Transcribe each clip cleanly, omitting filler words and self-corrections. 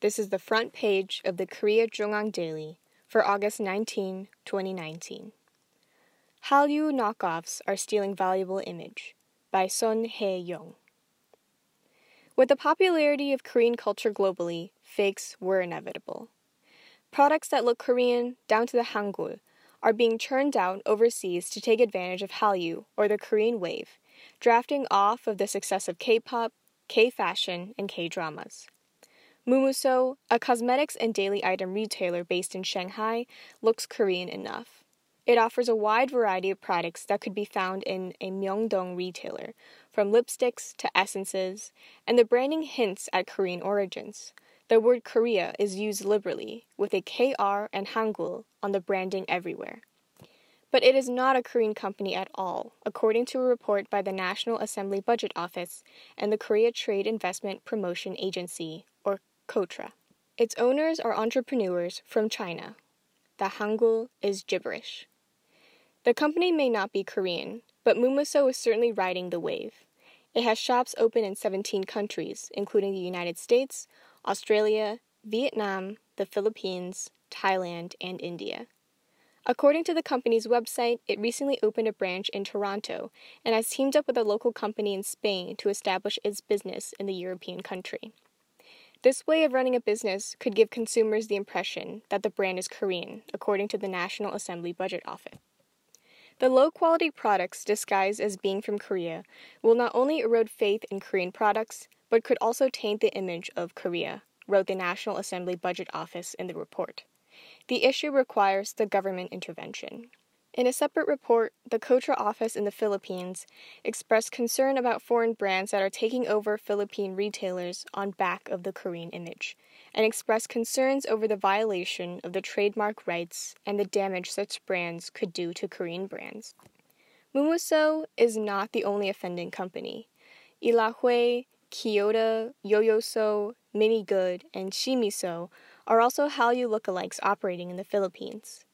This is the front page of the Korea JoongAng Daily for August 19, 2019. Hallyu knockoffs are stealing valuable image by Son Hae-young. With the popularity of Korean culture globally, fakes were inevitable. Products that look Korean, down to the Hangul, are being churned out overseas to take advantage of Hallyu, or the Korean wave, drafting off of the success of K-pop, K-fashion, and K-dramas. Mumuso, a cosmetics and daily item retailer based in Shanghai, looks Korean enough. It offers a wide variety of products that could be found in a Myeongdong retailer, from lipsticks to essences, and the branding hints at Korean origins. The word Korea is used liberally, with a KR and Hangul on the branding everywhere. But it is not a Korean company at all, according to a report by the National Assembly Budget Office and the Korea Trade Investment Promotion Agency, or KOTRA. Its owners are entrepreneurs from China. The Hangul is gibberish. The company may not be Korean, but Mumuso is certainly riding the wave. It has shops open in 17 countries, including the United States, Australia, Vietnam, the Philippines, Thailand, and India. According to the company's website, it recently opened a branch in Toronto and has teamed up with a local company in Spain to establish its business in the European country. This way of running a business could give consumers the impression that the brand is Korean, according to the National Assembly Budget Office. The low-quality products disguised as being from Korea will not only erode faith in Korean products, but could also taint the image of Korea, wrote the National Assembly Budget Office in the report. The issue requires the government intervention. In a separate report, the KOTRA office in the Philippines expressed concern about foreign brands that are taking over Philippine retailers on back of the Korean image, and expressed concerns over the violation of the trademark rights and the damage such brands could do to Korean brands. Mumuso is not the only offending company. Ilahue, Kyoda, Yoyoso, Minigood, and Shimiso are also Hallyu lookalikes operating in the Philippines.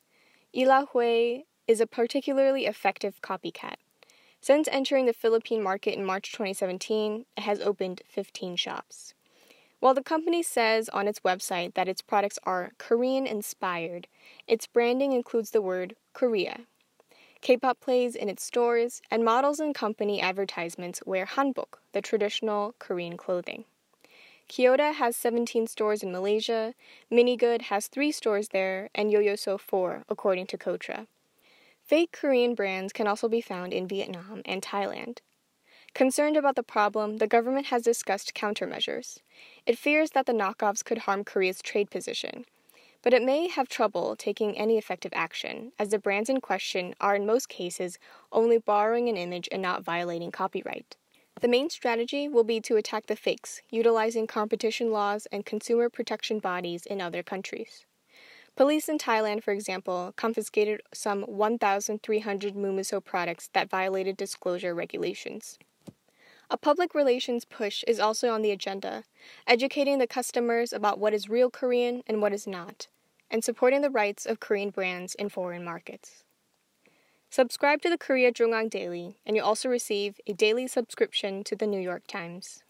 Ilahue is a particularly effective copycat. Since entering the Philippine market in March 2017, it has opened 15 shops. While the company says on its website that its products are Korean-inspired, its branding includes the word Korea. K-pop plays in its stores, and models and company advertisements wear hanbok, the traditional Korean clothing. Kyoda has 17 stores in Malaysia, Minigood has 3 stores there, and Yoyoso 4, according to KOTRA. Fake Korean brands can also be found in Vietnam and Thailand. Concerned about the problem, the government has discussed countermeasures. It fears that the knockoffs could harm Korea's trade position, but it may have trouble taking any effective action, as the brands in question are in most cases only borrowing an image and not violating copyright. The main strategy will be to attack the fakes, utilizing competition laws and consumer protection bodies in other countries. Police in Thailand, for example, confiscated some 1,300 Mumuso products that violated disclosure regulations. A public relations push is also on the agenda, educating the customers about what is real Korean and what is not, and supporting the rights of Korean brands in foreign markets. Subscribe to the Korea JoongAng Daily, and you'll also receive a daily subscription to the New York Times.